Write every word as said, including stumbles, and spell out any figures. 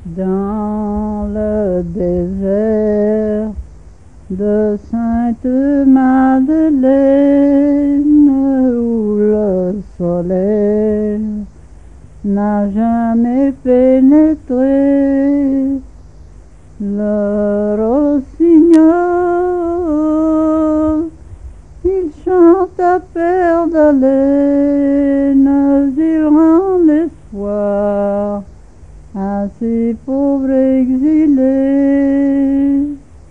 Dans le désert de Sainte-Madeleine, où le soleil n'a jamais pénétré, le rossignol, il chante à perdre